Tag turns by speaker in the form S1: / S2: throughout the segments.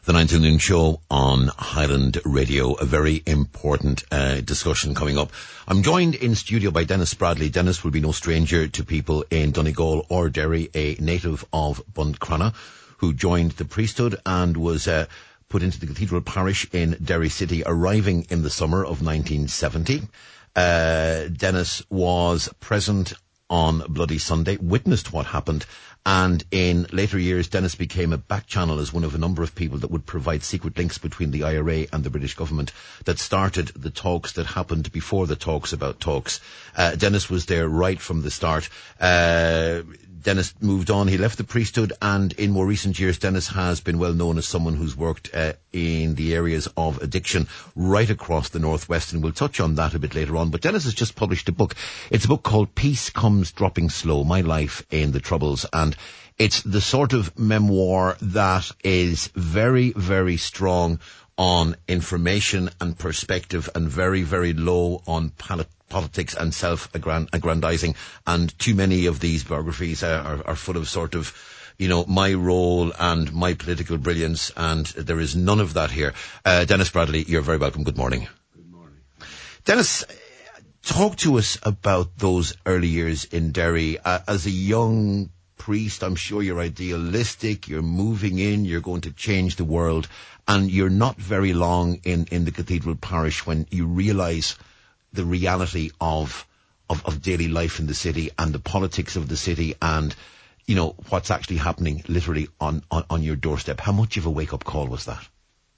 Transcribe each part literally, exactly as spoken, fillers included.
S1: The nine to noon show on Highland Radio. A very important uh, discussion coming up. I'm joined in studio by Dennis Bradley. Dennis will be no stranger to people in Donegal or Derry, a native of Buncrana, who joined the priesthood and was uh, put into the Cathedral Parish in Derry City, arriving in the summer of nineteen seventy. Uh, Dennis was present on Bloody Sunday, witnessed what happened, and in later years, Dennis became a back channel as one of a number of people that would provide secret links between the I R A and the British government that started the talks that happened before the talks about talks. Uh, Dennis was there right from the start. Uh, Dennis moved on. He left the priesthood, and in more recent years, Dennis has been well known as someone who's worked uh, in the areas of addiction right across the Northwest, and we'll touch on that a bit later on. But Dennis has just published a book. It's a book called Peace Comes Dropping Slow, My Life in the Troubles, and it's the sort of memoir that is very, very strong on information and perspective and very, very low on pal- politics and self-aggrandizing. And too many of these biographies are, are, are full of sort of, you know, my role and my political brilliance, and there is none of that here. Uh, Dennis Bradley, you're very welcome. Good morning.
S2: Good morning.
S1: Dennis, talk to us about those early years in Derry. Uh, as a young priest, I'm sure you're idealistic, you're moving in, you're going to change the world, and you're not very long in, in the Cathedral Parish when you realise the reality of, of of daily life in the city and the politics of the city and, you know, what's actually happening literally on, on, on your doorstep. How much of a wake-up call was that?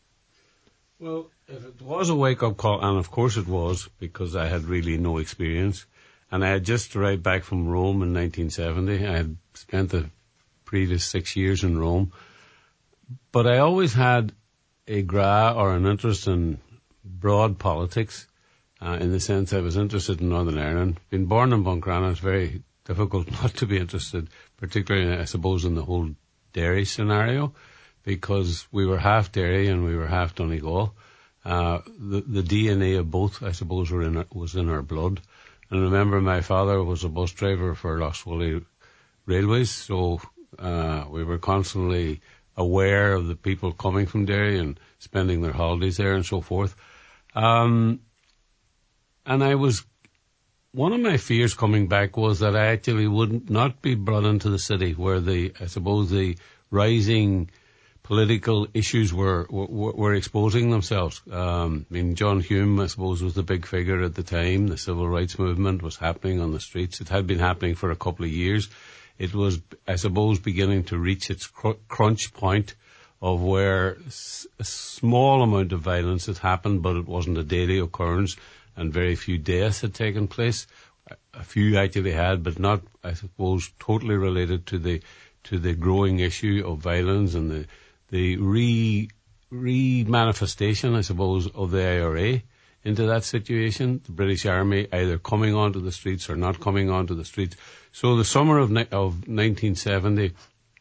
S2: Well, if it was a wake-up call, and of course it was, because I had really no experience, and I had just arrived back from Rome in nineteen seventy. I had spent the previous six years in Rome, but I always had a gra or an interest in broad politics, uh, in the sense I was interested in Northern Ireland. Being born in Buncrana, it's very difficult not to be interested, particularly, I suppose, in the whole Derry scenario, because we were half Derry and we were half Donegal. Uh, the, the D N A of both, I suppose, were in our, was in our blood. And remember, my father was a bus driver for Lough Swilly Railways, so uh, we were constantly aware of the people coming from Derry and spending their holidays there and so forth. Um, and I was, one of my fears coming back was that I actually would not be brought into the city where the, I suppose, the rising political issues were, were, were exposing themselves. Um, I mean, John Hume, I suppose, was the big figure at the time. The civil rights movement was happening on the streets. It had been happening for a couple of years. It was, I suppose, beginning to reach its cr- crunch point of where s- a small amount of violence had happened, but it wasn't a daily occurrence, and very few deaths had taken place. A few actually had, but not, I suppose, totally related to the to the growing issue of violence and the the re re-manifestation, I suppose, of the I R A into that situation. The British Army either coming onto the streets or not coming onto the streets. So the summer of, ni- of nineteen seventy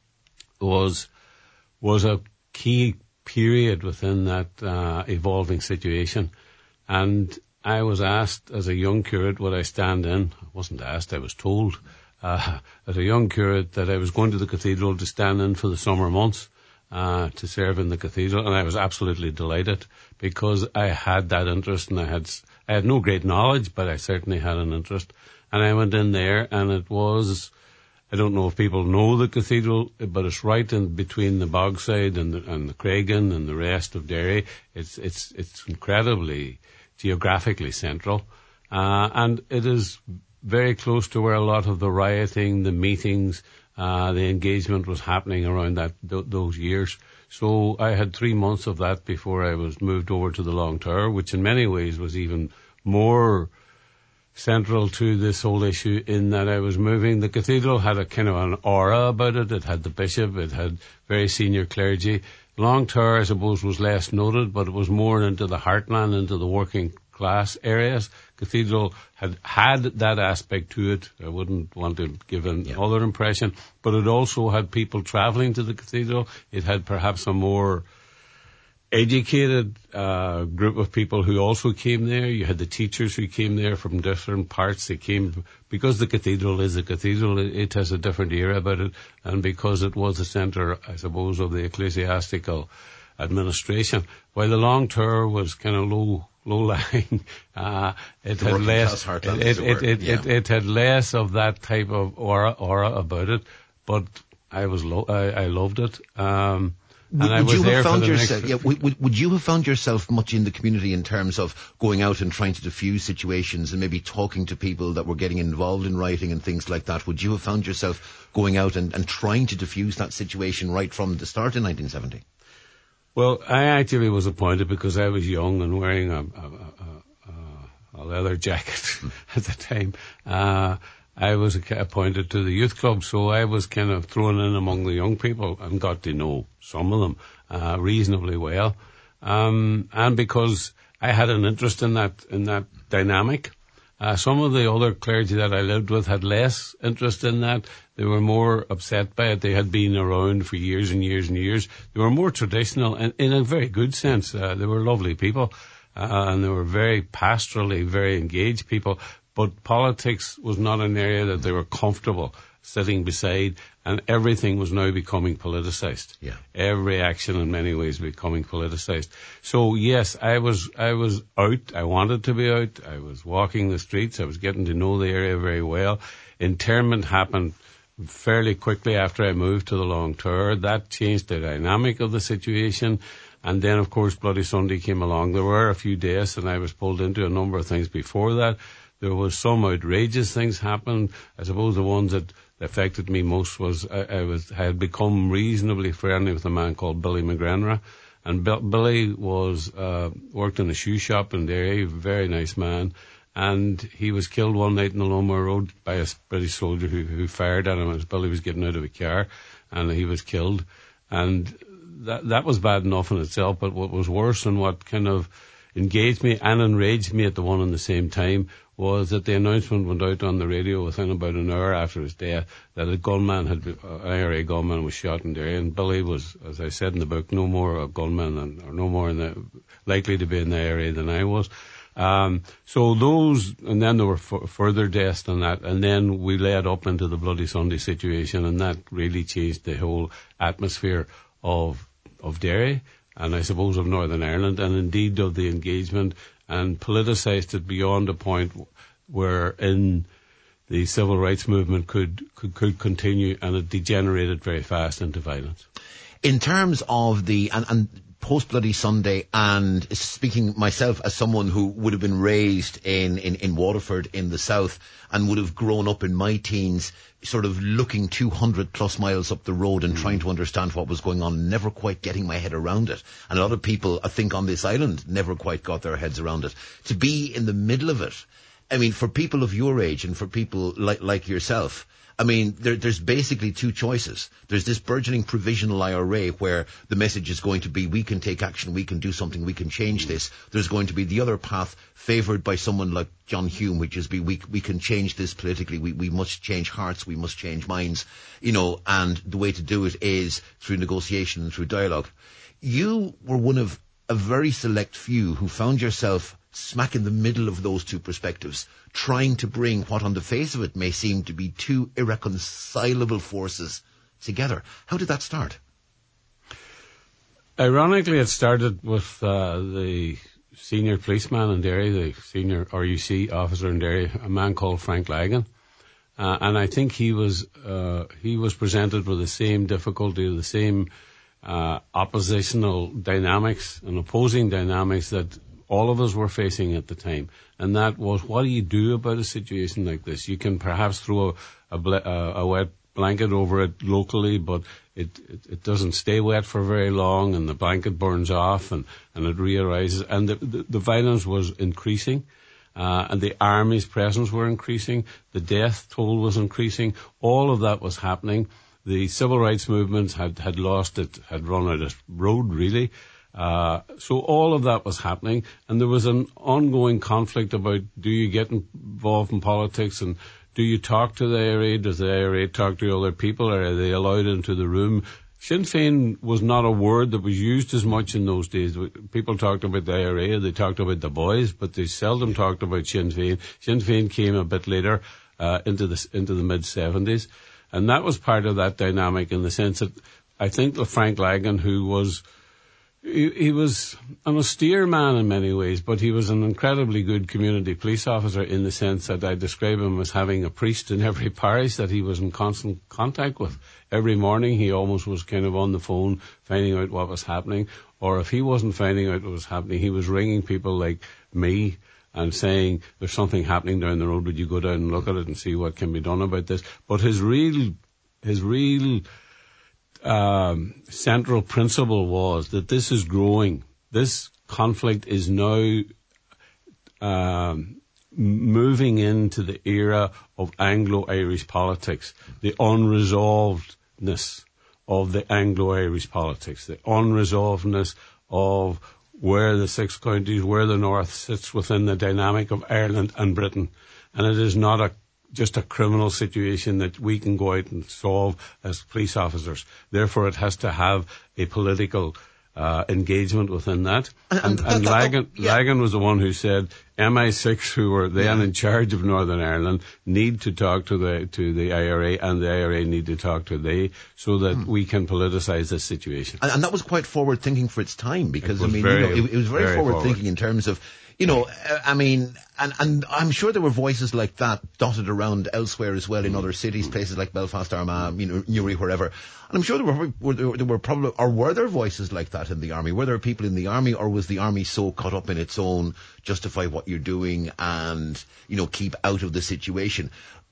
S2: was was a key period within that uh, evolving situation. And I was asked as a young curate would I stand in. I wasn't asked, I was told uh, as a young curate that I was going to the cathedral to stand in for the summer months uh, to serve in the cathedral. And I was absolutely delighted because I had that interest, and I had I had no great knowledge, but I certainly had an interest. And I went in there, and it was, I don't know if people know the cathedral, but it's right in between the Bogside and the, and the Craigan and the rest of Derry. It's it's it's incredibly geographically central, uh, and it is very close to where a lot of the rioting, the meetings, uh, the engagement was happening around that th- those years. So I had three months of that before I was moved over to the Long Tower, which in many ways was even more central to this whole issue in that I was moving. The cathedral had a kind of an aura about it. It had the bishop. It had very senior clergy. Long Tower, I suppose, was less noted, but it was more into the heartland, into the working class areas. Cathedral had had that aspect to it. I wouldn't want to give another yeah. impression, but it also had people travelling to the cathedral. It had perhaps a more educated uh, group of people who also came there. You had the teachers who came there from different parts. They came because the cathedral is a cathedral. It, it has a different era about it, and because it was the centre, I suppose, of the ecclesiastical administration. While the Long Tour was kind of low, low lying, uh, it had less, it, it, it, it, yeah. it, it had less of that type of aura, aura about it, but I was, lo- I, I loved it. Um, And
S1: would,
S2: I was
S1: you
S2: there
S1: have found
S2: for the
S1: yourself?
S2: next...
S1: Yeah, would, would you have found yourself much in the community in terms of going out and trying to diffuse situations and maybe talking to people that were getting involved in writing and things like that? Would you have found yourself going out and, and trying to diffuse that situation right from the start in nineteen seventy?
S2: Well, I actually was appointed because I was young and wearing a, a, a, a leather jacket at the time. Uh, I was appointed to the youth club, so I was kind of thrown in among the young people and got to know some of them uh, reasonably well. Um, and because I had an interest in that in that dynamic, uh, some of the other clergy that I lived with had less interest in that. They were more upset by it. They had been around for years and years and years. They were more traditional and in a very good sense. Uh, they were lovely people, uh, and they were very pastorally, very engaged people. But politics was not an area that they were comfortable sitting beside, and everything was now becoming politicized.
S1: Yeah.
S2: Every action in many ways becoming politicized. So yes, I was, I was out. I wanted to be out. I was walking the streets. I was getting to know the area very well. Interment happened fairly quickly after I moved to the Long Tour. That changed the dynamic of the situation. And then, of course, Bloody Sunday came along. There were a few deaths, and I was pulled into a number of things before that. There was some outrageous things happened. I suppose the ones that affected me most was I, I was I had become reasonably friendly with a man called Billy McGrenra, and Bill, Billy was uh, worked in a shoe shop in Derry, very nice man, and he was killed one night in the Longmore Road by a British soldier who, who fired at him as Billy was getting out of a car, and he was killed, and that that was bad enough in itself. But what was worse and what kind of engaged me and enraged me at the one and the same time was that the announcement went out on the radio within about an hour after his death that a gunman had been, an I R A gunman was shot in Derry, and Billy was, as I said in the book, no more a gunman than, or no more in the, likely to be in the I R A than I was. Um, so those, and then there were f- further deaths than that, and then we led up into the Bloody Sunday situation, and that really changed the whole atmosphere of, of Derry, and I suppose of Northern Ireland, and indeed of the engagement, and politicised it beyond a point where in the civil rights movement could, could, could continue, and it degenerated very fast into violence.
S1: In terms of the, and, and post-Bloody Sunday, and speaking myself as someone who would have been raised in, in, in Waterford in the south and would have grown up in my teens sort of looking two hundred plus miles up the road and mm. trying to understand what was going on, never quite getting my head around it. And a lot of people, I think, on this island never quite got their heads around it. To be in the middle of it, I mean, for people of your age and for people like, like yourself, I mean, there, there's basically two choices. There's this burgeoning provisional I R A where the message is going to be, we can take action, we can do something, we can change this. There's going to be the other path favoured by someone like John Hume, which is be, we, we can change this politically, we, we must change hearts, we must change minds, you know, and the way to do it is through negotiation and through dialogue. You were one of a very select few who found yourself smack in the middle of those two perspectives, trying to bring what on the face of it may seem to be two irreconcilable forces together. How did that start?
S2: Ironically, it started with uh, the senior policeman in Derry, the senior R U C officer in Derry, a man called Frank Lagan. Uh, and I think he was uh, he was presented with the same difficulty, the same uh, oppositional dynamics and opposing dynamics that all of us were facing at the time, and that was, what do you do about a situation like this? You can perhaps throw a, a, ble- a wet blanket over it locally, but it, it, it doesn't stay wet for very long, and the blanket burns off, and, and it re-arises, and the, the, the violence was increasing, uh, and the army's presence were increasing, the death toll was increasing, all of that was happening. The civil rights movement had, had lost it, had run out of road, really. Uh, so all of that was happening, and there was an ongoing conflict about, do you get involved in politics, and do you talk to the I R A? Does the I R A talk to other people, or are they allowed into the room? Sinn Féin was not a word that was used as much in those days. People talked about the I R A, they talked about the boys, but they seldom talked about Sinn Féin. Sinn Féin came a bit later, uh, into the, into the mid seventies, and that was part of that dynamic in the sense that I think that Frank Lagan, who was He, he was an austere man in many ways, but he was an incredibly good community police officer in the sense that I describe him as having a priest in every parish that he was in constant contact with. Every morning he almost was kind of on the phone finding out what was happening, or if he wasn't finding out what was happening, he was ringing people like me and saying, there's something happening down the road, would you go down and look at it and see what can be done about this? But his real, his real Um, central principle was that this is growing. This conflict is now um, moving into the era of Anglo-Irish politics, the unresolvedness of the Anglo-Irish politics, the unresolvedness of where the six counties, where the North sits within the dynamic of Ireland and Britain. And it is not a just a criminal situation that we can go out and solve as police officers. Therefore, it has to have a political uh, engagement within that. And, and, and, and Lagan, yeah. Lagan was the one who said M I six, who were then yeah. in charge of Northern Ireland, need to talk to the to the I R A, and the I R A need to talk to they, so that hmm. we can politicize this situation.
S1: And, and that was quite forward thinking for its time, because I mean,
S2: very,
S1: you know, it, it was very,
S2: very
S1: forward,
S2: forward
S1: thinking in terms of, you know, I mean, and, and I'm sure there were voices like that dotted around elsewhere as well in other cities, places like Belfast, Armagh, you know, Newry, wherever. And I'm sure there were, were there, there were probably, or were there voices like that in the army? Were there people in the army, or was the army so caught up in its own justify what you're doing and, you know, keep out of the situation?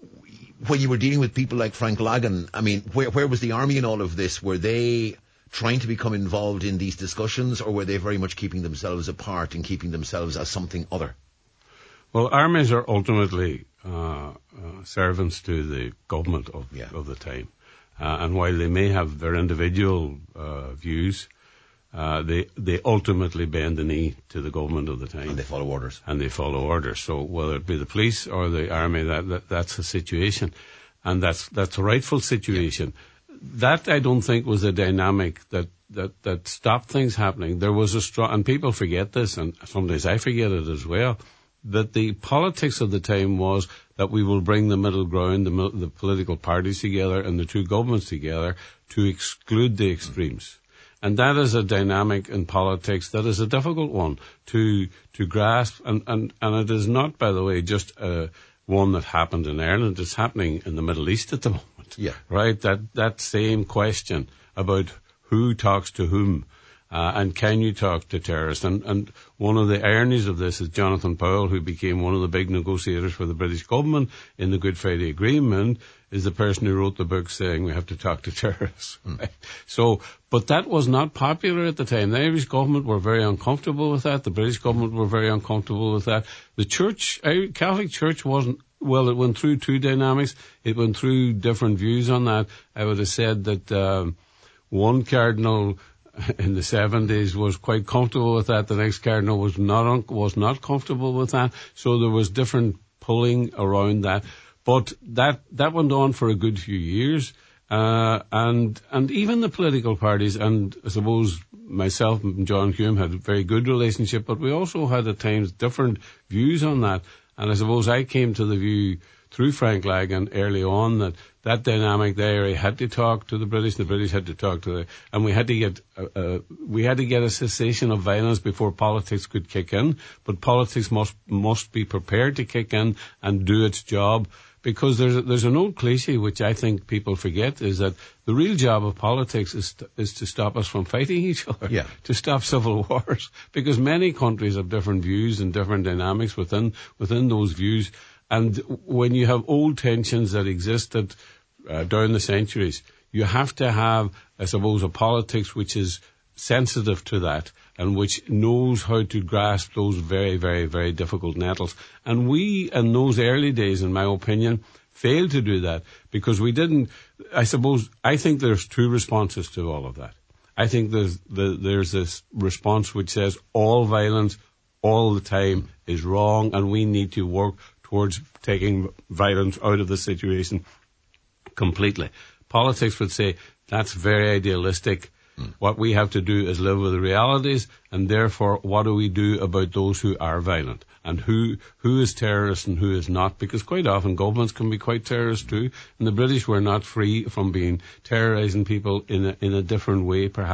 S1: When you were dealing with people like Frank Lagan, I mean, where, where was the army in all of this? Were they trying to become involved in these discussions, or were they very much keeping themselves apart and keeping themselves as something other?
S2: Well, armies are ultimately uh, uh, servants to the government of,
S1: yeah.
S2: of the time. Uh, and while they may have their individual uh, views, uh, they they ultimately bend the knee to the government of the time.
S1: And they follow orders.
S2: And they follow orders. So whether it be the police or the army, that, that that's the situation. And that's that's a rightful situation. Yeah. That, I don't think, was a dynamic that, that, that stopped things happening. There was a strong, and people forget this, and sometimes I forget it as well, that the politics of the time was that we will bring the middle ground, the, the political parties together and the two governments together to exclude the extremes. And that is a dynamic in politics that is a difficult one to to grasp, and, and, and it is not, by the way, just uh, one that happened in Ireland. It's happening in the Middle East at the moment.
S1: Yeah.
S2: Right? That that same question about who talks to whom, uh, and can you talk to terrorists? And, and one of the ironies of this is Jonathan Powell, who became one of the big negotiators for the British government in the Good Friday Agreement, is the person who wrote the book saying we have to talk to terrorists. Mm. Right? So, but that was not popular at the time. The Irish government were very uncomfortable with that. The British government were very uncomfortable with that. The church, Catholic Church wasn't. Well, it went through two dynamics. It went through different views on that. I would have said that um, one cardinal in the seventies was quite comfortable with that. The next cardinal was not un- was not comfortable with that. So there was different pulling around that. But that that went on for a good few years. Uh, and and even the political parties, and I suppose myself and John Hume had a very good relationship, but we also had at times different views on that. And I suppose I came to the view through Frank Lagan early on that that dynamic there had to talk to the British, the British had to talk to the, and we had to get, uh, uh, we had to get a cessation of violence before politics could kick in. But politics must, must be prepared to kick in and do its job. Because there's a, there's an old cliche which I think people forget, is that the real job of politics is to, is to stop us from fighting each other,
S1: yeah.
S2: to stop civil wars. Because many countries have different views and different dynamics within within those views. And when you have old tensions that existed uh, down the centuries, you have to have, I suppose, a politics which is sensitive to that and which knows how to grasp those very, very, very difficult nettles. And we, in those early days, in my opinion, failed to do that because we didn't, I suppose, I think there's two responses to all of that. I think there's, the, there's this response which says all violence all the time is wrong and we need to work towards taking violence out of the situation completely. Politics would say that's very idealistic. Mm. What we have to do is live with the realities, and therefore what do we do about those who are violent? And who who is terrorist and who is not? Because quite often governments can be quite terrorist too, and the British were not free from being terrorizing people in a, in a different way perhaps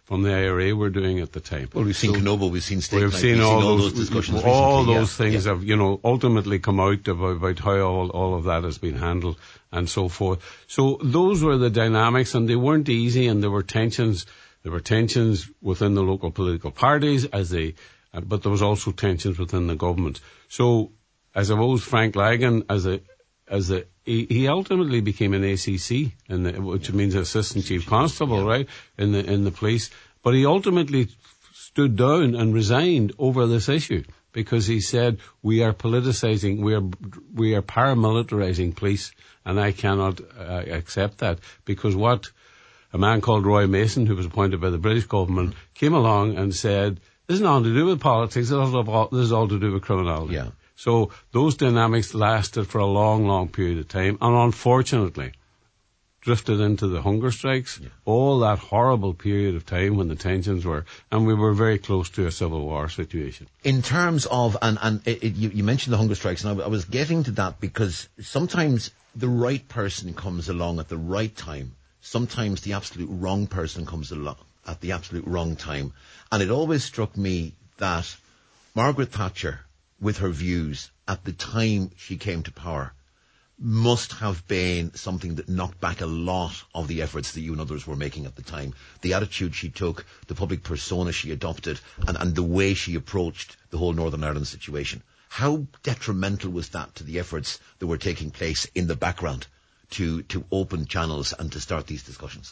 S2: from the I R A were doing at the time.
S1: Well, we've seen so, Knoble, we've seen State
S2: We've
S1: Night,
S2: seen,
S1: we've
S2: all,
S1: seen all
S2: those,
S1: those discussions
S2: all
S1: recently.
S2: those
S1: yeah,
S2: things
S1: yeah.
S2: have, you know, ultimately come out about, about how all, all of that has been handled and so forth. So those were the dynamics, and they weren't easy, and there were tensions. There were tensions within the local political parties, as they, uh, but there was also tensions within the government. So, I suppose Frank Lagan, as a, as a, he, he ultimately became an A C C, in the, which yeah. means Assistant Chief Constable, yeah. right, in the in the police. But he ultimately stood down and resigned over this issue because he said, "We are politicizing, we are we are paramilitarizing police, and I cannot uh, accept that." Because what a man called Roy Mason, who was appointed by the British government, mm-hmm. came along and said, "This is nothing to do with politics. This is all, this is all to do with criminality."
S1: Yeah.
S2: So those dynamics lasted for a long, long period of time, and unfortunately drifted into the hunger strikes, yeah. all that horrible period of time when the tensions were, and we were very close to a civil war situation.
S1: In terms of, and, and it, it, you, you mentioned the hunger strikes, and I, I was getting to that because sometimes the right person comes along at the right time. Sometimes the absolute wrong person comes along at the absolute wrong time. And it always struck me that Margaret Thatcher, with her views at the time she came to power, must have been something that knocked back a lot of the efforts that you and others were making at the time. The attitude she took, the public persona she adopted, and, and the way she approached the whole Northern Ireland situation. How detrimental was that to the efforts that were taking place in the background to, to open channels and to start these discussions?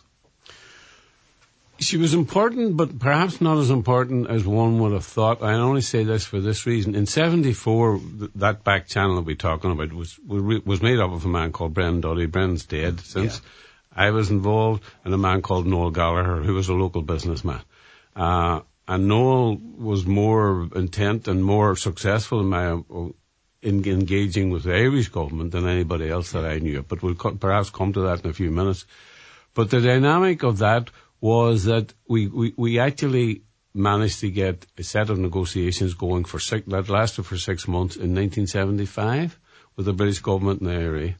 S2: She was important, but perhaps not as important as one would have thought. I only say this for this reason. In seventy-four, th- that back channel that we're talking about was was made up of a man called Brendan Duddy. Brendan's dead since. Yeah. I was involved, and a man called Noel Gallagher, who was a local businessman. Uh, and Noel was more intent and more successful in my in engaging with the Irish government than anybody else that I knew. But we'll co- perhaps come to that in a few minutes. But the dynamic of that was that we, we, we actually managed to get a set of negotiations going for six, that lasted for six months in nineteen seventy-five with the British government and the I R A.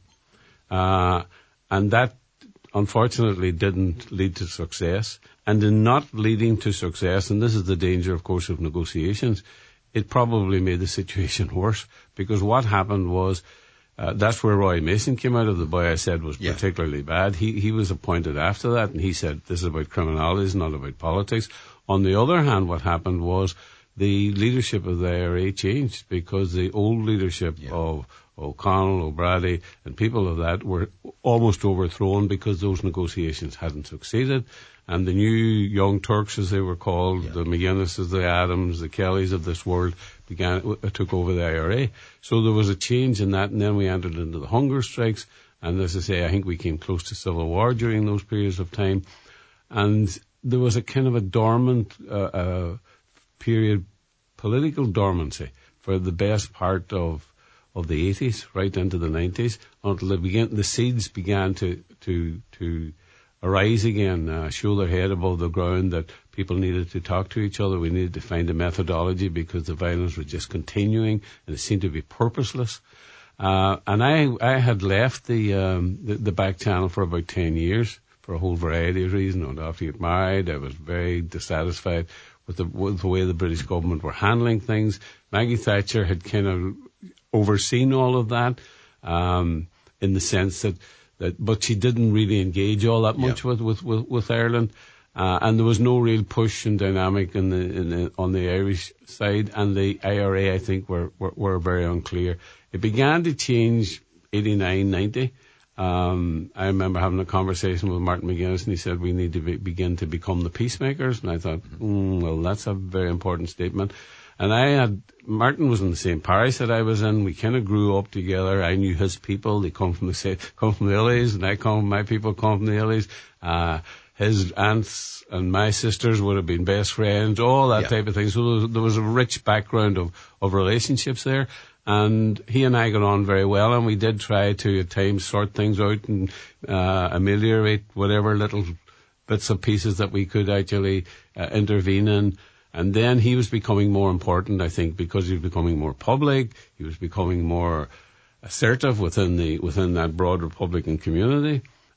S2: Uh, and that unfortunately didn't lead to success. And in not leading to success, and this is the danger, of course, of negotiations, it probably made the situation worse, because what happened was, Uh, that's where Roy Mason came out of. The boy I said was yeah. particularly bad. He he was appointed after that, and he said, this is about criminalities, not about politics. On the other hand, what happened was the leadership of the I R A changed, because the old leadership yeah. of O'Connell, O'Brady, and people of that were almost overthrown because those negotiations hadn't succeeded. And the new Young Turks, as they were called, yeah. the McGuinnesses, the Adams, the Kellys of this world, began uh, took over the I R A. So there was a change in that, and then we entered into the hunger strikes. And as I say, I think we came close to civil war during those periods of time. And there was a kind of a dormant uh, uh, period, political dormancy, for the best part of of the eighties, right into the nineties, until the, begin, the seeds began to to to arise again, uh, show their head above the ground, that people needed to talk to each other. We needed to find a methodology, because the violence was just continuing and it seemed to be purposeless. Uh, and I, I had left the, um, the, the back channel for about ten years for a whole variety of reasons. I went off to get married. I was very dissatisfied with the, with the way the British government were handling things. Maggie Thatcher had kind of overseen all of that, um, in the sense that, that, but she didn't really engage all that much yeah. with, with, with, with Ireland. Uh, and there was no real push and dynamic in the, in the, on the Irish side, and the I R A, I think, were, were, were very unclear. It began to change eighty-nine, ninety. Um, I remember having a conversation with Martin McGuinness, and he said we need to be, begin to become the peacemakers. And I thought, mm, well, that's a very important statement. And I had, Martin was in the same parish that I was in. We kind of grew up together. I knew his people. They come from the same, come from the Illies, and I come, my people come from the Illies. Uh, his aunts and my sisters would have been best friends, all that yeah. type of thing. So there was, there was a rich background of, of relationships there. And he and I got on very well, and we did try to at times sort things out and uh, ameliorate whatever little bits and pieces that we could actually uh, intervene in. And then he was becoming more important, I think, because he was becoming more public. He was becoming more assertive within the within that broad Republican community.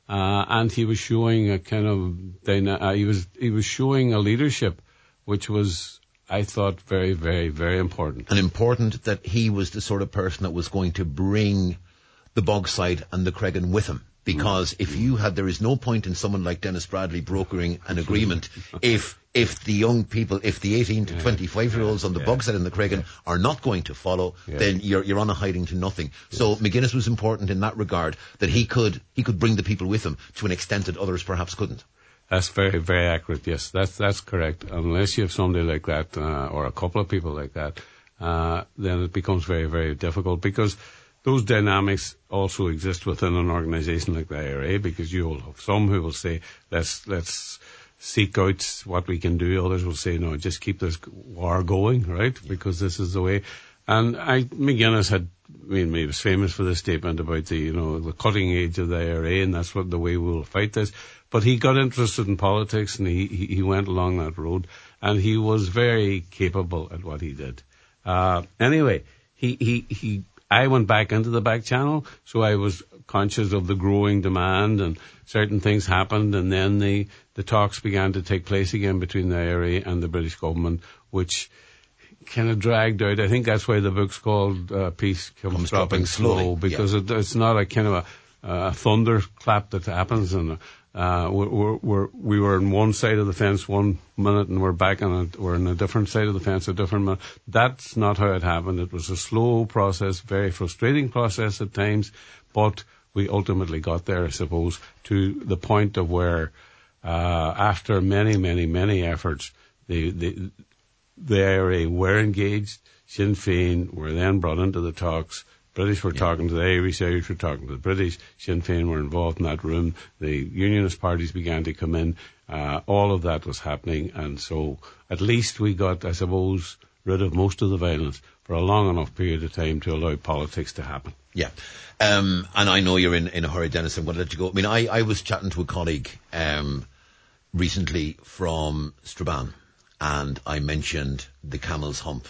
S2: Uh, and he was showing a kind of, dyna- uh, he was, he was showing a leadership which was, I thought, very, very, very important.
S1: And important that he was the sort of person that was going to bring the Bogside and the Cregan with him. Because if you had, there is no point in someone like Dennis Bradley brokering an agreement if if the young people, if the eighteen to twenty-five year olds on the yeah. Bogside and the Cregan yeah. are not going to follow, yeah. then you're you're on a hiding to nothing. Yes. So McGuinness was important in that regard, that he could he could bring the people with him to an extent that others perhaps couldn't.
S2: That's very, very accurate. Yes, that's that's correct. Unless you have somebody like that uh, or a couple of people like that, uh, then it becomes very, very difficult, because those dynamics also exist within an organisation like the I R A, because you will have some who will say, let's let's seek out what we can do. Others will say, no, just keep this war going, right? Yeah. Because this is the way. And I, McGuinness had, I mean, he was famous for this statement about the, you know, the cutting edge of the I R A, and that's what the way we'll fight this. But he got interested in politics, and he, he, he went along that road, and he was very capable at what he did. Uh, anyway, he, he, he, I went back into the back channel, so I was conscious of the growing demand, and certain things happened, and then the, the talks began to take place again between the I R A and the British government, which kind of dragged out. I think that's why the book's called uh, Peace Comes, Comes Dropping, dropping Slow, slow because yeah. it, it's not a kind of a, a thunderclap that happens, and uh, we're, we're, we were on one side of the fence one minute, and we're back on a, we're on a different side of the fence a different minute. That's not how it happened. It was a slow process, very frustrating process at times, but we ultimately got there, I suppose, to the point of where, uh, after many, many, many efforts, the, the, the I R A were engaged. Sinn Féin were then brought into the talks. British were yeah. talking to the Irish, Irish were talking to the British. Sinn Féin were involved in that room. The unionist parties began to come in. Uh, all of that was happening, and so at least we got, I suppose, rid of most of the violence for a long enough period of time to allow politics to happen.
S1: Yeah. Um, and I know you're in, in a hurry, Dennis. I'm going to let you go. I mean, I, I was chatting to a colleague um, recently from Strabane, and I mentioned the camel's hump.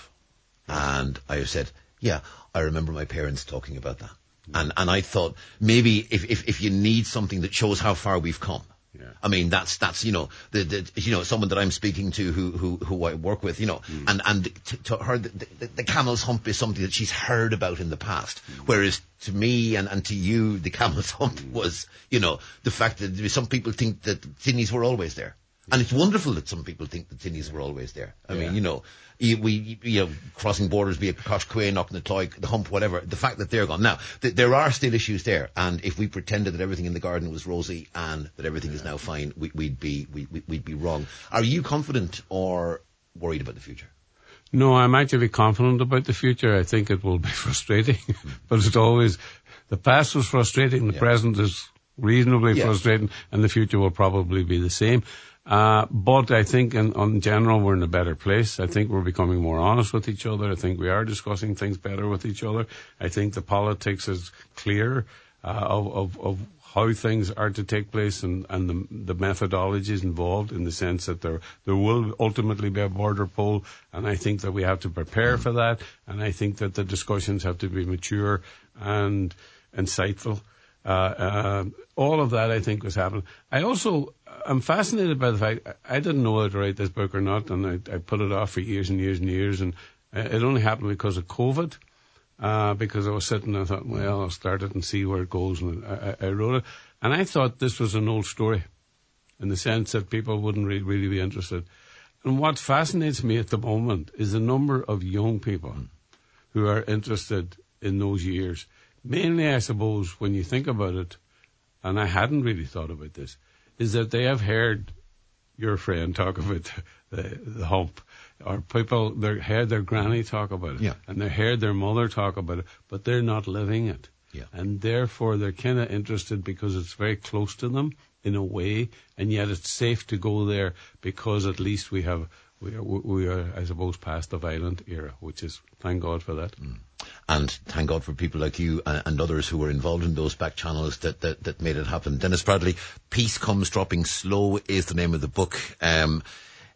S1: And I said, yeah, I remember my parents talking about that. And and I thought, maybe if, if, if you need something that shows how far we've come. Yeah. I mean, that's, that's, you know, the, the, you know, someone that I'm speaking to who, who, who I work with, you know, mm. and, and to, to her, the, the, the camel's hump is something that she's heard about in the past. Mm. Whereas to me and, and to you, the camel's hump mm. was, you know, the fact that some people think that tinnies were always there. And it's wonderful that some people think the tinnies were always there. I yeah. mean, you know, we, you know, crossing borders, be it Coshquay, knocking the Cloy, the hump, whatever, the fact that they're gone. Now, th- there are still issues there, and if we pretended that everything in the garden was rosy and that everything yeah. is now fine, we, we'd be, we, we'd be wrong. Are you confident or worried about the future?
S2: No, I'm actually confident about the future. I think it will be frustrating, but it's always, the past was frustrating, the yeah. present is reasonably yeah. frustrating, and the future will probably be the same. Uh, but I think in, in general we're in a better place. I think we're becoming more honest with each other. I think we are discussing things better with each other. I think the politics is clear uh, of, of, of how things are to take place, and, and the, the methodologies involved, in the sense that there there will ultimately be a border poll, and I think that we have to prepare for that, and I think that the discussions have to be mature and insightful. Uh, uh, all of that, I think, was happening. I also, I'm fascinated by the fact, I didn't know whether to write this book or not, and I, I put it off for years and years and years, and it only happened because of COVID, uh, because I was sitting and I thought, well, I'll start it and see where it goes, and I, I wrote it. And I thought this was an old story, in the sense that people wouldn't really, really be interested. And what fascinates me at the moment is the number of young people who are interested in those years. Mainly, I suppose, when you think about it, and I hadn't really thought about this, is that they have heard your friend talk about the, the hump, or people, they heard their granny talk about it,
S1: yeah.
S2: and they heard their mother talk about it, but they're not living it.
S1: Yeah.
S2: And therefore, they're kind of interested because it's very close to them in a way, and yet it's safe to go there because at least we have, we are, we are I suppose, past the violent era, which is, thank God for that.
S1: Mm. And thank God for people like you and, and others who were involved in those back channels that, that, that made it happen. Dennis Bradley, Peace Comes Dropping Slow is the name of the book. Um,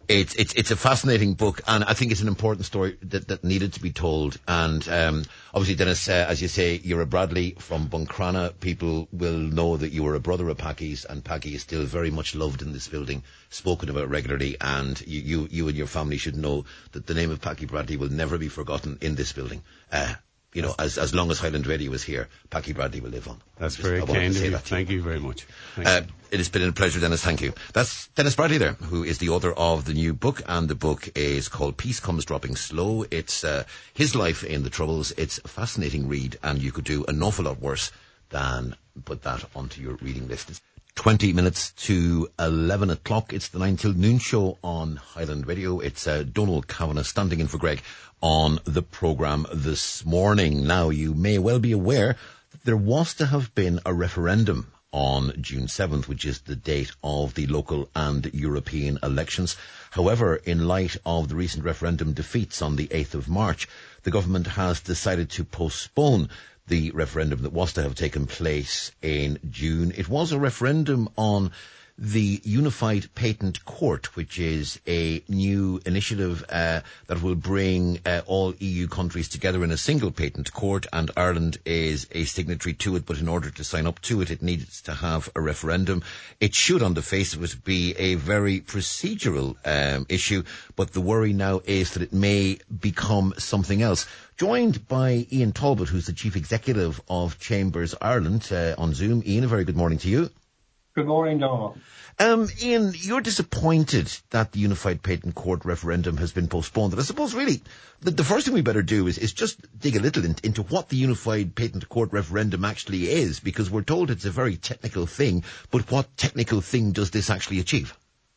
S1: It's, it's, it's a fascinating book, and I think it's an important story that, that needed to be told. And um, obviously, Dennis, uh, as you say, you're a Bradley from Buncrana. People will know that you were a brother of Packy's, and Packy is still very much loved in this building, spoken about regularly, and you, you, you and your family should know that the name of Packy Bradley will never be forgotten in this building. Uh, You know, as as long as Highland Radio is here, Packy Bradley will live on.
S2: That's just, very kind of you. Thank you very much.
S1: Uh, it has been a pleasure, Dennis. Thank you. That's Dennis Bradley there, who is the author of the new book, and the book is called Peace Comes Dropping Slow. It's uh, his life in the Troubles. It's a fascinating read, and you could do an awful lot worse than put that onto your reading list. It's twenty minutes to eleven o'clock. It's the nine till noon show on Highland Radio. It's uh, Donald Kavanagh standing in for Greg on the programme this morning. Now, you may well be aware that there was to have been a referendum on June seventh, which is the date of the local and European elections. However, in light of the recent referendum defeats on the eighth of March, the government has decided to postpone the referendum that was to have taken place in June. It was a referendum on the Unified Patent Court, which is a new initiative uh, that will bring uh, all E U countries together in a single patent court, and Ireland is a signatory to it, but in order to sign up to it, it needs to have a referendum. It should, on the face of it, be a very procedural um, issue, but the worry now is that it may become something else. Joined by Ian Talbot, who's the Chief Executive of Chambers Ireland, uh, on Zoom. Ian, a very good morning to you.
S3: Good morning, Donald.
S1: Um, Ian, you're disappointed that the Unified Patent Court referendum has been postponed. And I suppose really the, the first thing we better do is, is just dig a little in, into what the Unified Patent Court referendum actually is, because we're told it's a very technical thing, but what technical thing does this actually achieve?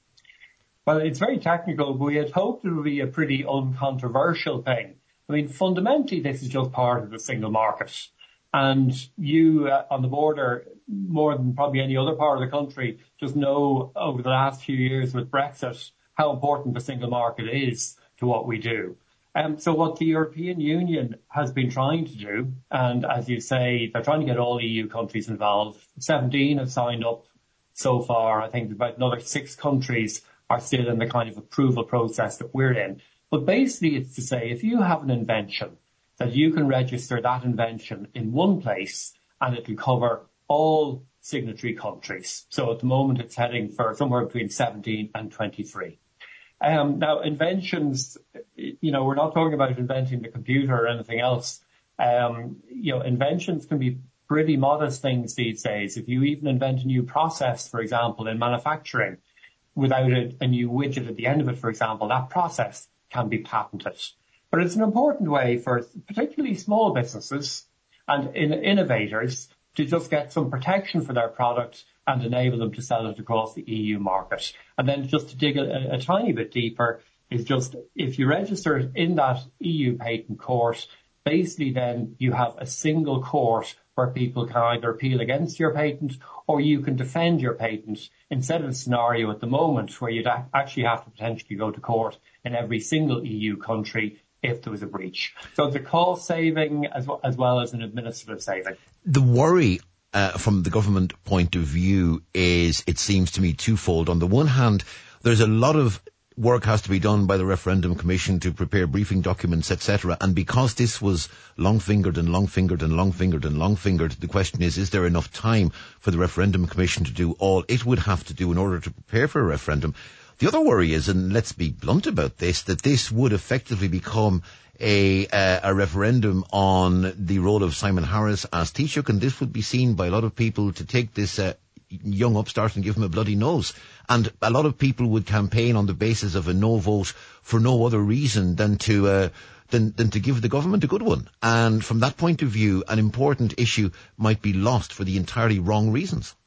S3: Well, it's very technical, but we had hoped it would be a pretty uncontroversial thing. I mean, fundamentally, this is just part of the single market. And you uh, on the border, more than probably any other part of the country, just know over the last few years with Brexit how important the single market is to what we do. Um, so what the European Union has been trying to do, and as you say, they're trying to get all E U countries involved. seventeen have signed up so far. I think about another six countries are still in the kind of approval process that we're in. But basically it's to say if you have an invention, that you can register that invention in one place and it will cover all signatory countries. So at the moment it's heading for somewhere between seventeen and twenty-three. Um, now inventions, you know, we're not talking about inventing the computer or anything else. Um, you know, inventions can be pretty modest things these days. If you even invent a new process, for example, in manufacturing, without a, a new widget at the end of it, for example, that process can be patented. But it's an important way for particularly small businesses and in, innovators to just get some protection for their product and enable them to sell it across the E U market. And then just to dig a, a tiny bit deeper is just if you register it in that E U patent court, basically then you have a single court where people can either appeal against your patent or you can defend your patent instead of a scenario at the moment where you'd actually have to potentially go to court in every single E U country if there was a breach. So it's a cost saving as well as, well as an administrative saving.
S1: The worry uh, from the government point of view is, it seems to me, twofold. On the one hand, there's a lot of work has to be done by the Referendum Commission to prepare briefing documents, et cetera. And because this was long-fingered and long-fingered and long-fingered and long-fingered, the question is, is there enough time for the Referendum Commission to do all it would have to do in order to prepare for a referendum? The other worry is, and let's be blunt about this, that this would effectively become a uh, a referendum on the role of Simon Harris as Taoiseach, and this would be seen by a lot of people to take this uh, young upstart and give him a bloody nose. And a lot of people would campaign on the basis of a no vote for no other reason than to uh, than, than to give the government a good one. And from that point of view, an important issue might be lost for the entirely wrong reasons.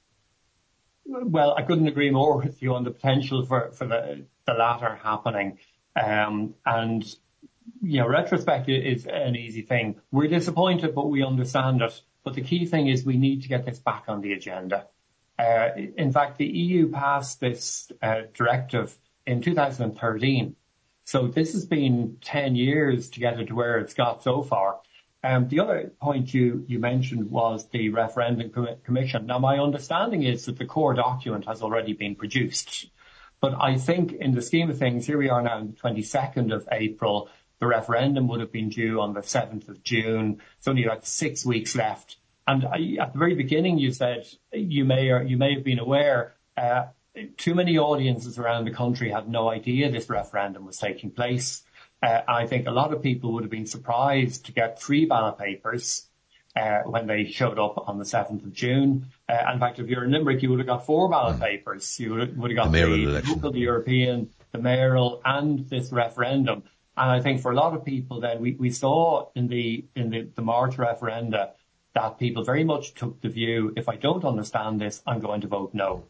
S3: Well, I couldn't agree more with you on the potential for, for the, the latter happening. Um, and, you know, retrospect is an easy thing. We're disappointed, but we understand it. But the key thing is we need to get this back on the agenda. Uh, in fact, the E U passed this uh, directive in two thousand thirteen. So this has been ten years to get it to where it's got so far. Um, the other point you, you mentioned was the Referendum Com- Commission. Now, my understanding is that the core document has already been produced. But I think in the scheme of things, here we are now on the twenty-second of April. The referendum would have been due on the seventh of June. It's only about six weeks left. And I, at the very beginning, you said you may or you may have been aware, uh, too many audiences around the country had no idea this referendum was taking place. Uh, I think a lot of people would have been surprised to get three ballot papers uh, when they showed up on the seventh of June. Uh, in fact, if you're in Limerick, you would have got four ballot papers. You would, would have got the, the local, the European, the mayoral, and this referendum. And I think for a lot of people then, we, we saw in the in the, the March referenda that people very much took the view, if I don't understand this, I'm going to vote no.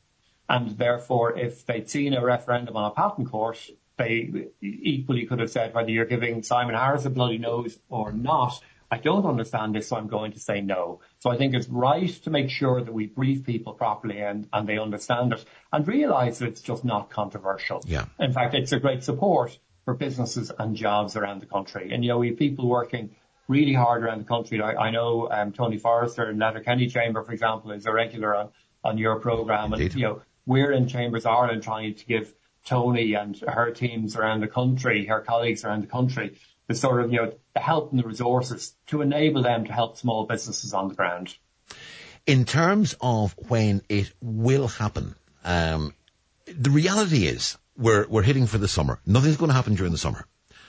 S3: And therefore, if they'd seen a referendum on a patent court, they equally could have said, whether you're giving Simon Harris a bloody nose or not, I don't understand this, so I'm going to say no. So I think it's right to make sure that we brief people properly and, and they understand it and realise that it's just not controversial.
S1: Yeah.
S3: In fact, it's a great support for businesses and jobs around the country. And, you know, we have people working really hard around the country. I, I know um, Tony Forrester in Letterkenny Chamber, for example, is a regular on, on your programme. And, you know, we're in Chambers Ireland trying to give Tony and her teams around the country, her colleagues around the country, the sort of, you know, the help and the resources to enable them to help small businesses on the ground.
S1: In terms of when it will happen, um, the reality is we're, we're hitting for the summer. Nothing's going to happen during the summer.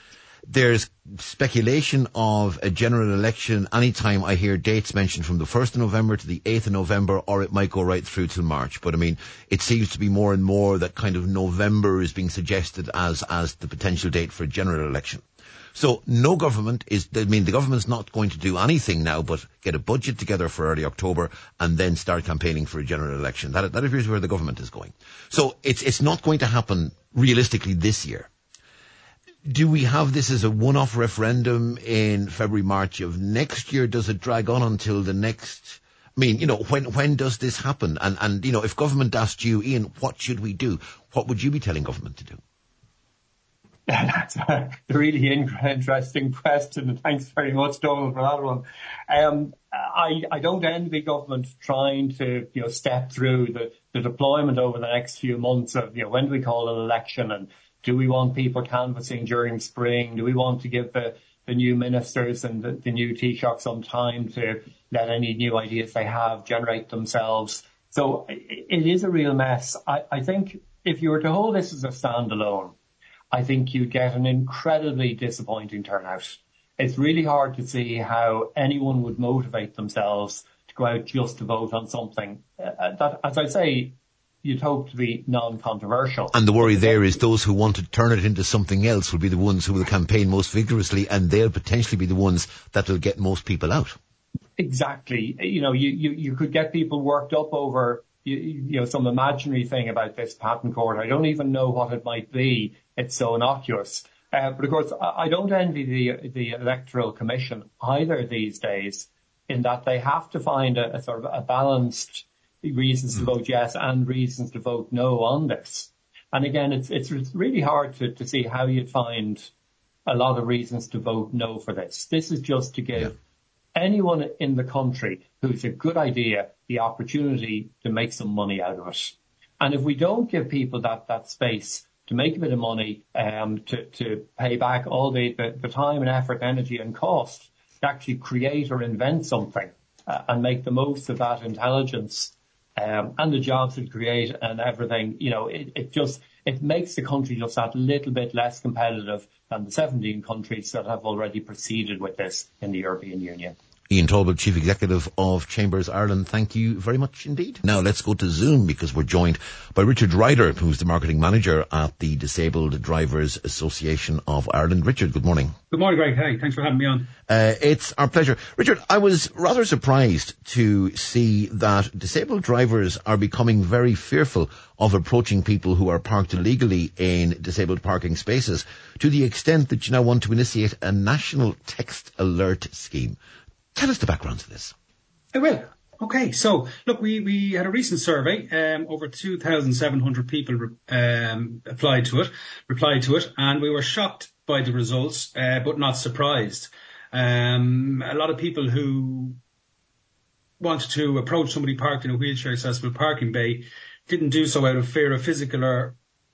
S1: There's speculation of a general election. Anytime I hear dates mentioned from the first of November to the eighth of November, or it might go right through till March. But I mean, it seems to be more and more that kind of November is being suggested as, as the potential date for a general election. So no government is, I mean, the government's not going to do anything now but get a budget together for early October and then start campaigning for a general election. That, that appears where the government is going. So it's, it's not going to happen realistically this year. Do we have this as a one-off referendum in February, March of next year? Does it drag on until the next? I mean, you know, when when does this happen? And, and you know, if government asked you, Ian, what should we do? What would you be telling government to do?
S3: That's a really interesting question, and thanks very much, Donald, for that one. Um, I, I don't envy government trying to, you know, step through the, the deployment over the next few months of, you know, when do we call an election, and do we want people canvassing during spring? Do we want to give the, the new ministers and the, the new Taoiseach some time to let any new ideas they have generate themselves? So it, it is a real mess. I, I think if you were to hold this as a standalone, I think you'd get an incredibly disappointing turnout. It's really hard to see how anyone would motivate themselves to go out just to vote on something uh, that, as I say, you'd hope to be non-controversial.
S1: And the worry there is those who want to turn it into something else will be the ones who will campaign most vigorously, and they'll potentially be the ones that will get most people out.
S3: Exactly. You know, you, you, you could get people worked up over, you, you know, some imaginary thing about this patent court. I don't even know what it might be. It's so innocuous. Uh, but of course, I don't envy the, the Electoral Commission either these days, in that they have to find a, a sort of a balanced reasons to vote yes and reasons to vote no on this. And again, it's it's really hard to, to see how you'd find a lot of reasons to vote no for this. This is just to give yeah. anyone in the country who's a good idea the opportunity to make some money out of it. And if we don't give people that, that space to make a bit of money, um, to, to pay back all the, the, the time and effort, energy and cost to actually create or invent something uh, and make the most of that intelligence, Um, and the jobs it create and everything, you know, it, it just, it makes the country just that little bit less competitive than the seventeen countries that have already proceeded with this in the European Union.
S1: Ian Talbot, Chief Executive of Chambers Ireland, thank you very much indeed. Now let's go to Zoom, because we're joined by Richard Ryder, who's the Marketing Manager at the Disabled Drivers Association of Ireland. Richard, good morning.
S4: Good morning, Greg. Hey, thanks for having me on.
S1: Uh, it's our pleasure. Richard, I was rather surprised to see that disabled drivers are becoming very fearful of approaching people who are parked illegally in disabled parking spaces, to the extent that you now want to initiate a national text alert scheme. Tell us the background to this.
S4: I will. Okay, so look, we, we had a recent survey. Um, over two thousand seven hundred people um, applied to it, replied to it, and we were shocked by the results, uh, but not surprised. Um, a lot of people who wanted to approach somebody parked in a wheelchair accessible parking bay didn't do so out of fear of physical or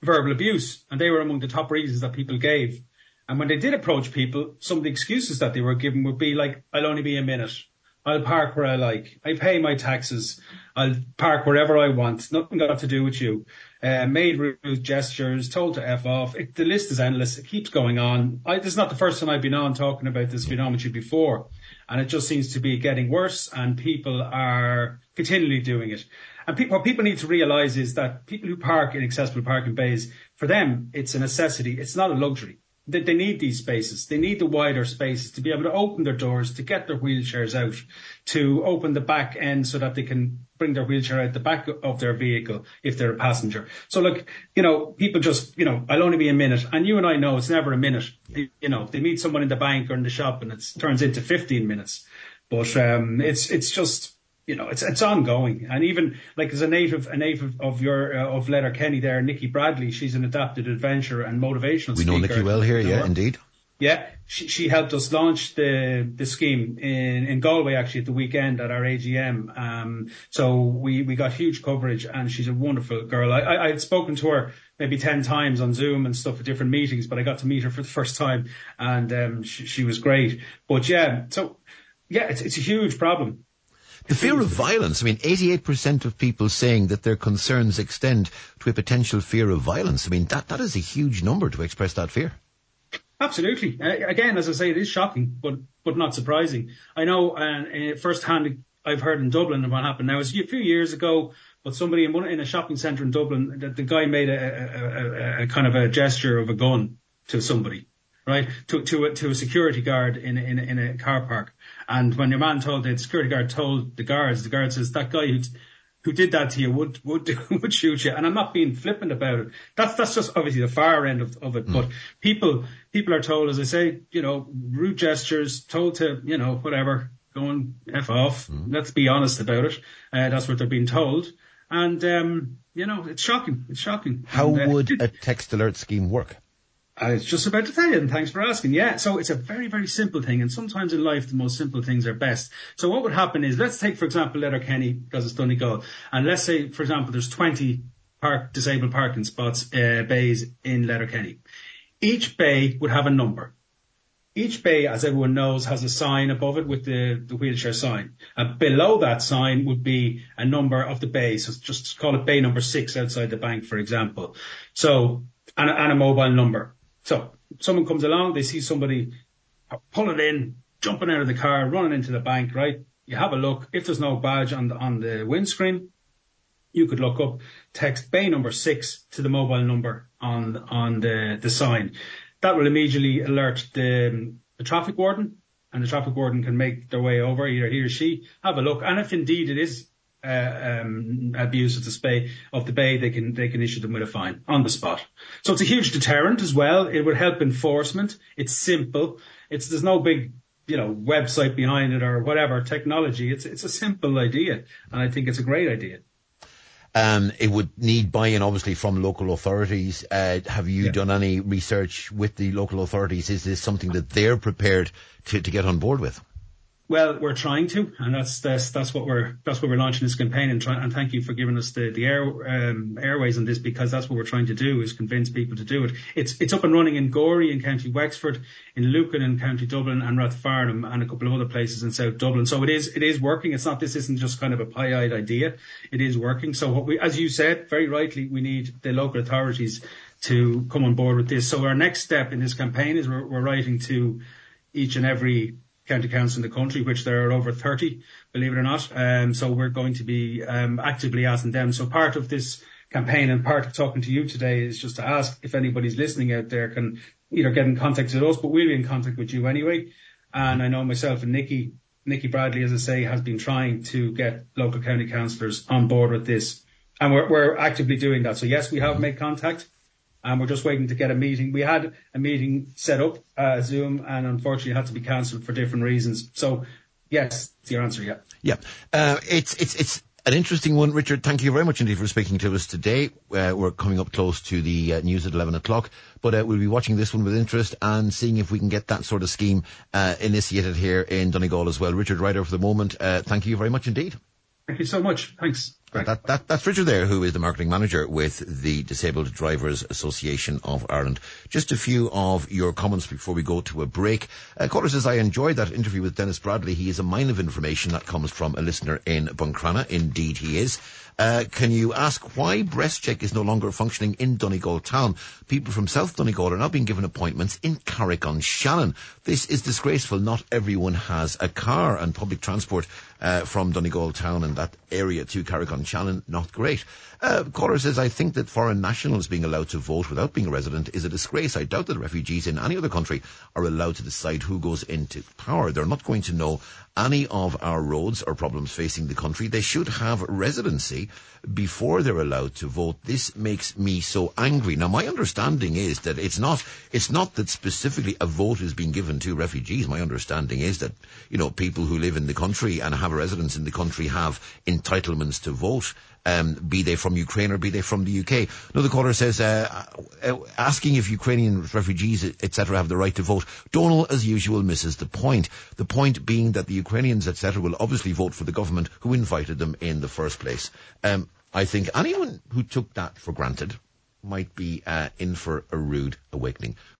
S4: verbal abuse, and they were among the top reasons that people gave. And when they did approach people, some of the excuses that they were given would be like, I'll only be a minute. I'll park where I like. I pay my taxes. I'll park wherever I want. Nothing got to do with you. Uh, made rude gestures, told to F off. It, the list is endless. It keeps going on. I, this is not the first time I've been on talking about this phenomenon before. And it just seems to be getting worse, and people are continually doing it. And people, what people need to realise is that people who park in accessible parking bays, for them, it's a necessity. It's not a luxury. They, they need these spaces. They need the wider spaces to be able to open their doors, to get their wheelchairs out, to open the back end so that they can bring their wheelchair out the back of their vehicle if they're a passenger. So look, you know, people just, you know, I'll only be a minute. And you and I know it's never a minute. Yeah. You know, they meet someone in the bank or in the shop and it turns into fifteen minutes. But um, it's it's just, you know, it's it's ongoing. And even like as a native, a native of your uh, of Letterkenny there, Nikki Bradley, she's an adapted adventure and motivational
S1: we
S4: speaker.
S1: We know Nikki well here, yeah, indeed.
S4: Yeah, she, she helped us launch the the scheme in, in Galway actually at the weekend at our A G M. Um, so we, we got huge coverage, and she's a wonderful girl. I, I I'd spoken to her maybe ten times on Zoom and stuff at different meetings, but I got to meet her for the first time, and um, she, she was great. But yeah, so yeah, it's it's a huge problem.
S1: The fear of violence. I mean, eighty-eight percent of people saying that their concerns extend to a potential fear of violence. I mean, that that is a huge number to express that fear.
S4: Absolutely. Uh, again, as I say, it is shocking, but but not surprising. I know uh, uh, firsthand I've heard in Dublin what happened now. It was a few years ago, but somebody in one in a shopping centre in Dublin, the, the guy made a, a, a, a kind of a gesture of a gun to somebody, right? To to a, to a security guard in in in a car park. And when your man told the security guard told the guards, the guard says that guy who who did that to you would would would shoot you. And I'm not being flippant about it. That's that's just obviously the far end of of it. Mm. But people people are told, as I say, you know, rude gestures, told to, you know, whatever, go and F off. Mm. Let's be honest about it. Uh, that's what they're being told. And um, you know, it's shocking. It's shocking.
S1: How
S4: and, uh,
S1: would a text alert scheme work?
S4: I was just about to tell you, and thanks for asking. Yeah, so it's a very, very simple thing, and sometimes in life the most simple things are best. So what would happen is, let's take, for example, Letterkenny, because it's Donegal, and let's say, for example, there's twenty park disabled parking spots, uh, bays in Letterkenny. Each bay would have a number. Each bay, as everyone knows, has a sign above it with the, the wheelchair sign. And below that sign would be a number of the bay. So just call it bay number six outside the bank, for example. So, and a, and a mobile number. So someone comes along, they see somebody pulling in, jumping out of the car, running into the bank, right? You have a look. If there's no badge on the, on the windscreen, you could look up, text bay number six to the mobile number on, on the, the sign. That will immediately alert the, the traffic warden, and the traffic warden can make their way over, either he or she, have a look. And if indeed it is Uh, um, abuse of the bay, of the bay, they can they can issue them with a fine on the spot. So it's a huge deterrent as well. It would help enforcement. It's simple. It's there's no big, you know, website behind it or whatever technology. It's it's a simple idea, and I think it's a great idea.
S1: Um, it would need buy-in, obviously, from local authorities. Uh, have you yeah. done any research with the local authorities? Is this something that they're prepared to, to get on board with?
S4: Well, we're trying to, and that's that's that's what we're that's what we're launching this campaign, and try, and thank you for giving us the the air um, airways on this, because that's what we're trying to do, is convince people to do it. It's it's up and running in Gorey in County Wexford, in Lucan in County Dublin, and Rathfarnham, and a couple of other places in South Dublin. So it is it is working. It's not this isn't just kind of a pie-eyed idea. It is working. So what we, as you said very rightly, we need the local authorities to come on board with this. So our next step in this campaign is we're, we're writing to each and every county council in the country, which there are over thirty, believe it or not. Um, so we're going to be um, actively asking them. So part of this campaign and part of talking to you today is just to ask if anybody's listening out there can either get in contact with us, but we'll be in contact with you anyway. And I know myself and Nikki, Nikki Bradley, as I say, has been trying to get local county councillors on board with this. And we're, we're actively doing that. So yes, we have made contact. And we're just waiting to get a meeting. We had a meeting set up, uh, Zoom, and unfortunately it had to be cancelled for different reasons. So, yes, that's your answer, yeah.
S1: Yeah. Uh, it's, it's, it's an interesting one, Richard. Thank you very much indeed for speaking to us today. Uh, we're coming up close to the uh, news at eleven o'clock, but uh, we'll be watching this one with interest and seeing if we can get that sort of scheme uh, initiated here in Donegal as well. Richard Ryder, for the moment, uh, thank you very much indeed.
S4: Thank you so much. Thanks.
S3: correct.
S1: That, that, that's Richard there, who is the marketing manager with the Disabled Drivers Association of Ireland. Just a few of your comments before we go to a break. Uh, Caller says, I enjoyed that interview with Dennis Bradley. He is a mine of information that comes from a listener in Buncrana. Indeed, he is. Uh, can you ask why BreastCheck is no longer functioning in Donegal town? People from South Donegal are now being given appointments in Carrick-on-Shannon. This is disgraceful. Not everyone has a car, and public transport uh, from Donegal town and that area to Carrick-on-Shannon, not great. Uh, caller says, I think that foreign nationals being allowed to vote without being a resident is a disgrace. I doubt that refugees in any other country are allowed to decide who goes into power. They're not going to know any of our roads or problems facing the country. They should have residency before they're allowed to vote. This makes me so angry. Now, my understanding is that it's not, it's not that specifically a vote is being given to refugees. My understanding is that, you know, people who live in the country and have a residence in the country have entitlements to vote. Um, be they from Ukraine or be they from the U K. Another caller says, uh, uh, asking if Ukrainian refugees, et cetera, have the right to vote. Donal, as usual, misses the point. The point being that the Ukrainians, et cetera, will obviously vote for the government who invited them in the first place. Um, I think anyone who took that for granted might be uh, in for a rude awakening.